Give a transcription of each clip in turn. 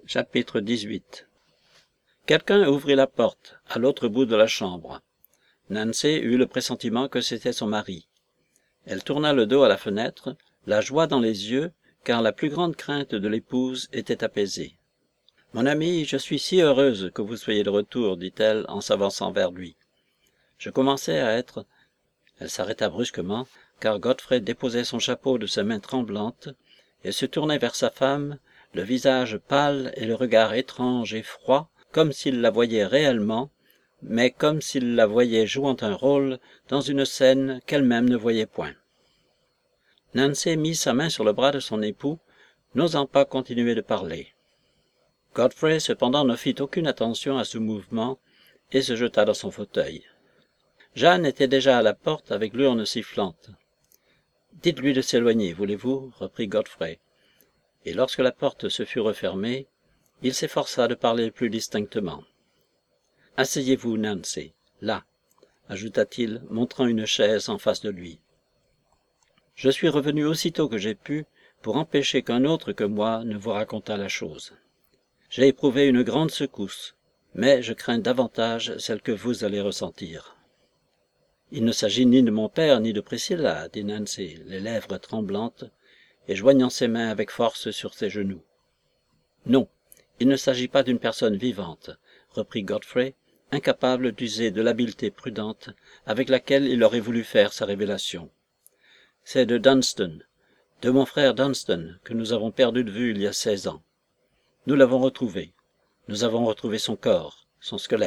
Chapitre 18. Quelqu'un ouvrit la porte, à l'autre bout de la chambre. Nancy eut le pressentiment que c'était son mari. Elle tourna le dos à la fenêtre, la joie dans les yeux, car la plus grande crainte de l'épouse était apaisée. « Mon ami, je suis si heureuse que vous soyez de retour, dit-elle en s'avançant vers lui. Je commençais à être... » Elle s'arrêta brusquement, car Godfrey déposait son chapeau de sa main tremblante et se tournait vers sa femme, le visage pâle et le regard étrange et froid, comme s'il la voyait réellement, mais comme s'il la voyait jouant un rôle dans une scène qu'elle-même ne voyait point. Nancy mit sa main sur le bras de son époux, n'osant pas continuer de parler. Godfrey, cependant, ne fit aucune attention à ce mouvement et se jeta dans son fauteuil. Jeanne était déjà à la porte avec l'urne sifflante. « Dites-lui de s'éloigner, voulez-vous » reprit Godfrey. Et lorsque la porte se fut refermée, il s'efforça de parler plus distinctement. « Asseyez-vous, Nancy, là, » ajouta-t-il, montrant une chaise en face de lui. « Je suis revenu aussitôt que j'ai pu pour empêcher qu'un autre que moi ne vous racontât la chose. J'ai éprouvé une grande secousse, mais je crains davantage celle que vous allez ressentir. » « Il ne s'agit ni de mon père ni de Priscilla, » dit Nancy, les lèvres tremblantes, et joignant ses mains avec force sur ses genoux. « Non, il ne s'agit pas d'une personne vivante, » reprit Godfrey, incapable d'user de l'habileté prudente avec laquelle il aurait voulu faire sa révélation. « C'est de Dunstan, de mon frère Dunstan, que nous avons perdu de vue il y a 16 ans. Nous l'avons retrouvé. Nous avons retrouvé son corps, son squelette. »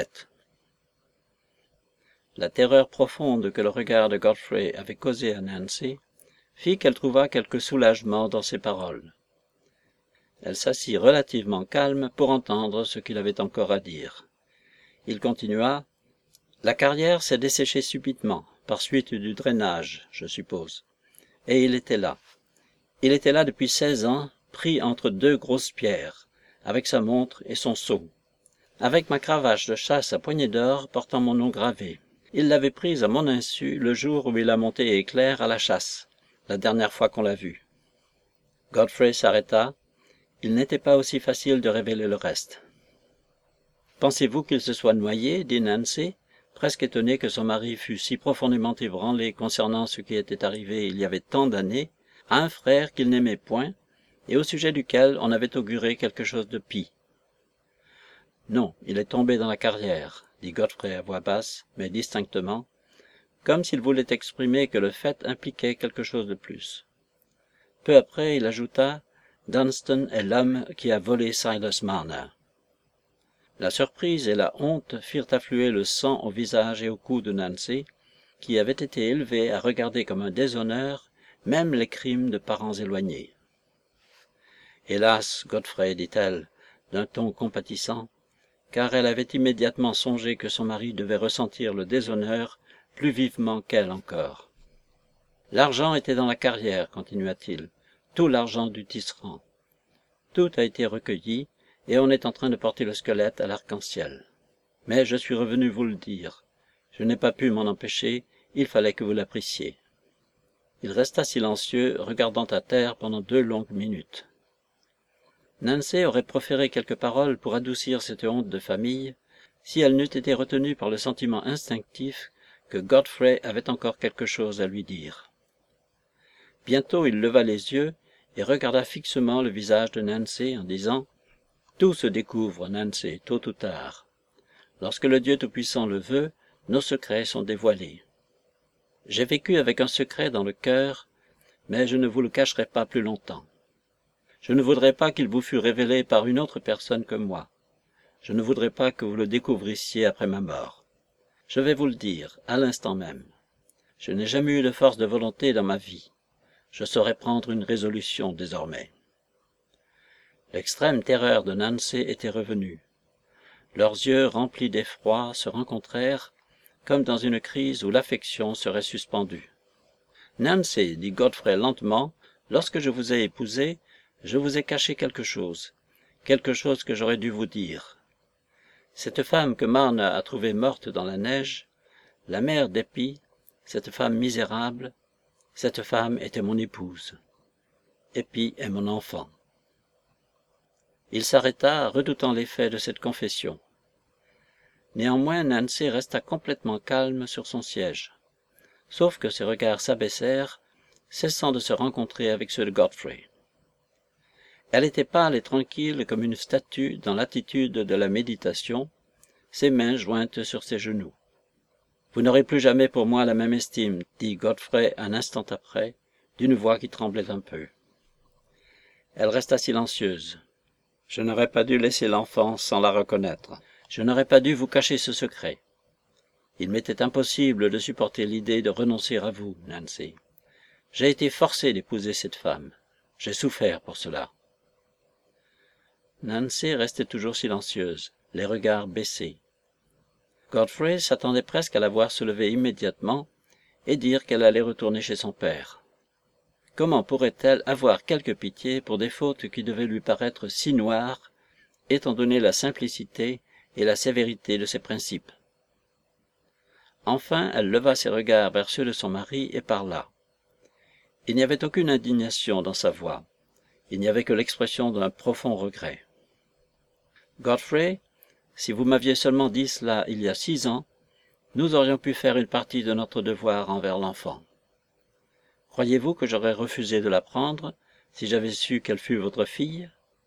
La terreur profonde que le regard de Godfrey avait causée à Nancy fit qu'elle trouva quelque soulagement dans ses paroles. Elle s'assit relativement calme pour entendre ce qu'il avait encore à dire. Il continua. « La carrière s'est desséchée subitement, par suite du drainage, je suppose. Et il était là. Il était là depuis 16 ans, pris entre deux grosses pierres, avec sa montre et son seau, avec ma cravache de chasse à poignée d'or portant mon nom gravé. Il l'avait prise à mon insu le jour où il a monté Éclair à la chasse, la dernière fois qu'on l'a vu. » Godfrey s'arrêta. Il n'était pas aussi facile de révéler le reste. « Pensez-vous qu'il se soit noyé » dit Nancy, presque étonnée que son mari fût si profondément ébranlé concernant ce qui était arrivé il y avait tant d'années à un frère qu'il n'aimait point et au sujet duquel on avait auguré quelque chose de pis. « Non, il est tombé dans la carrière, » dit Godfrey à voix basse, mais distinctement, comme s'il voulait exprimer que le fait impliquait quelque chose de plus. Peu après, il ajouta « Dunstan est l'homme qui a volé Silas Marner. » La surprise et la honte firent affluer le sang au visage et au cou de Nancy, qui avait été élevée à regarder comme un déshonneur même les crimes de parents éloignés. « Hélas, Godfrey, dit-elle, d'un ton compatissant, car elle avait immédiatement songé que son mari devait ressentir le déshonneur plus vivement qu'elle encore. « L'argent était dans la carrière, continua-t-il, tout l'argent du tisserand. Tout a été recueilli, et on est en train de porter le squelette à l'arc-en-ciel. Mais je suis revenu vous le dire. Je n'ai pas pu m'en empêcher, il fallait que vous l'appreciiez. » Il resta silencieux, regardant à terre pendant 2 longues minutes. Nancy aurait proféré quelques paroles pour adoucir cette honte de famille, si elle n'eût été retenue par le sentiment instinctif que Godfrey avait encore quelque chose à lui dire. Bientôt il leva les yeux et regarda fixement le visage de Nancy en disant « Tout se découvre, Nancy, tôt ou tard. Lorsque le Dieu Tout-Puissant le veut, nos secrets sont dévoilés. J'ai vécu avec un secret dans le cœur, mais je ne vous le cacherai pas plus longtemps. Je ne voudrais pas qu'il vous fût révélé par une autre personne que moi. Je ne voudrais pas que vous le découvrissiez après ma mort. Je vais vous le dire, à l'instant même. Je n'ai jamais eu de force de volonté dans ma vie. Je saurais prendre une résolution désormais. » L'extrême terreur de Nancy était revenue. Leurs yeux remplis d'effroi se rencontrèrent, comme dans une crise où l'affection serait suspendue. « Nancy, dit Godfrey lentement, lorsque je vous ai épousée, je vous ai caché quelque chose que j'aurais dû vous dire. Cette femme que Marner a trouvée morte dans la neige, la mère d'Eppie, cette femme misérable, cette femme était mon épouse. Eppie est mon enfant. » Il s'arrêta, redoutant l'effet de cette confession. Néanmoins, Nancy resta complètement calme sur son siège, sauf que ses regards s'abaissèrent, cessant de se rencontrer avec ceux de Godfrey. Elle était pâle et tranquille comme une statue dans l'attitude de la méditation, ses mains jointes sur ses genoux. « Vous n'aurez plus jamais pour moi la même estime, » dit Godfrey un instant après, d'une voix qui tremblait un peu. Elle resta silencieuse. « Je n'aurais pas dû laisser l'enfant sans la reconnaître. Je n'aurais pas dû vous cacher ce secret. Il m'était impossible de supporter l'idée de renoncer à vous, Nancy. J'ai été forcé d'épouser cette femme. J'ai souffert pour cela. » Nancy restait toujours silencieuse, les regards baissés. Godfrey s'attendait presque à la voir se lever immédiatement et dire qu'elle allait retourner chez son père. Comment pourrait-elle avoir quelque pitié pour des fautes qui devaient lui paraître si noires, étant donné la simplicité et la sévérité de ses principes? Enfin, elle leva ses regards vers ceux de son mari et parla. Il n'y avait aucune indignation dans sa voix. Il n'y avait que l'expression d'un profond regret. « Godfrey, si vous m'aviez seulement dit cela il y a 6 ans, nous aurions pu faire une partie de notre devoir envers l'enfant. Croyez-vous que j'aurais refusé de la prendre si j'avais su qu'elle fût votre fille? »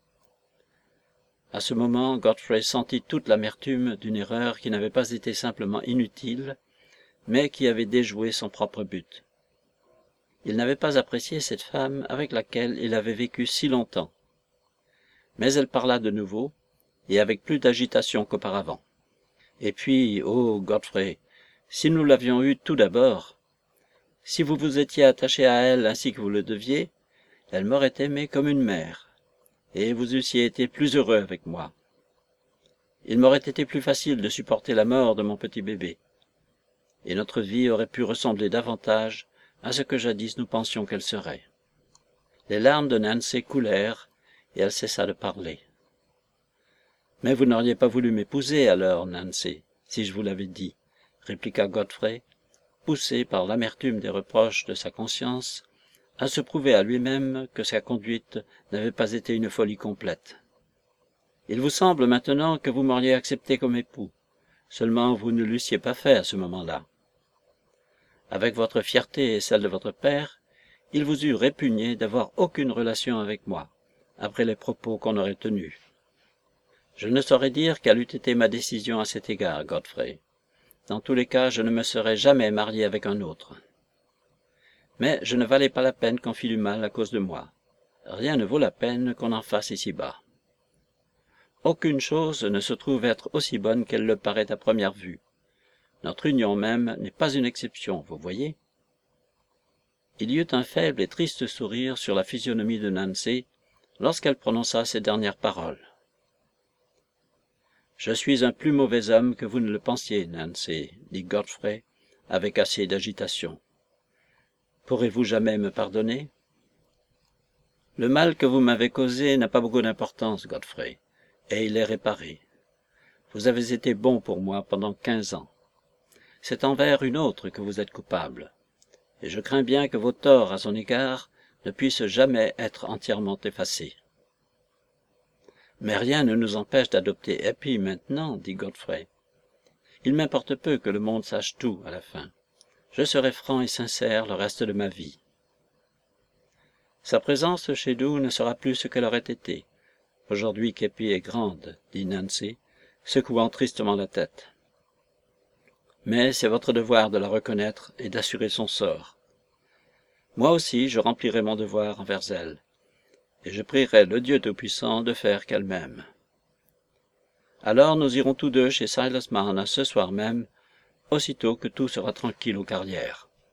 À ce moment, Godfrey sentit toute l'amertume d'une erreur qui n'avait pas été simplement inutile, mais qui avait déjoué son propre but. Il n'avait pas apprécié cette femme avec laquelle il avait vécu si longtemps. Mais elle parla de nouveau, et avec plus d'agitation qu'auparavant. « Et puis, oh Godfrey, si nous l'avions eue tout d'abord, si vous vous étiez attaché à elle ainsi que vous le deviez, elle m'aurait aimé comme une mère, et vous eussiez été plus heureux avec moi. Il m'aurait été plus facile de supporter la mort de mon petit bébé, et notre vie aurait pu ressembler davantage à ce que jadis nous pensions qu'elle serait. » Les larmes de Nancy coulèrent, et elle cessa de parler. « Mais vous n'auriez pas voulu m'épouser alors, Nancy, si je vous l'avais dit, » répliqua Godfrey, poussé par l'amertume des reproches de sa conscience, à se prouver à lui-même que sa conduite n'avait pas été une folie complète. « Il vous semble maintenant que vous m'auriez accepté comme époux, seulement vous ne l'eussiez pas fait à ce moment-là. Avec votre fierté et celle de votre père, il vous eût répugné d'avoir aucune relation avec moi, après les propos qu'on aurait tenus. Je ne saurais dire quelle eût été ma décision à cet égard, Godfrey. Dans tous les cas, je ne me serais jamais marié avec un autre. Mais je ne valais pas la peine qu'on fît du mal à cause de moi. Rien ne vaut la peine qu'on en fasse ici-bas. Aucune chose ne se trouve être aussi bonne qu'elle le paraît à première vue. Notre union même n'est pas une exception, vous voyez. » Il y eut un faible et triste sourire sur la physionomie de Nancy lorsqu'elle prononça ces dernières paroles. « Je suis un plus mauvais homme que vous ne le pensiez, Nancy, » dit Godfrey avec assez d'agitation. « Pourrez-vous jamais me pardonner? » « Le mal que vous m'avez causé n'a pas beaucoup d'importance, Godfrey, et il est réparé. Vous avez été bon pour moi pendant 15 ans. C'est envers une autre que vous êtes coupable, et je crains bien que vos torts à son égard ne puissent jamais être entièrement effacés. » « Mais rien ne nous empêche d'adopter Eppie maintenant, » dit Godfrey. « Il m'importe peu que le monde sache tout à la fin. Je serai franc et sincère le reste de ma vie. » « Sa présence chez nous ne sera plus ce qu'elle aurait été, aujourd'hui qu'Eppie est grande, » dit Nancy, secouant tristement la tête. « Mais c'est votre devoir de la reconnaître et d'assurer son sort. Moi aussi, je remplirai mon devoir envers elle, et je prierai le Dieu Tout-Puissant de faire qu'elle m'aime. Alors nous irons tous deux chez Silas Marner ce soir même, aussitôt que tout sera tranquille aux Carrières. »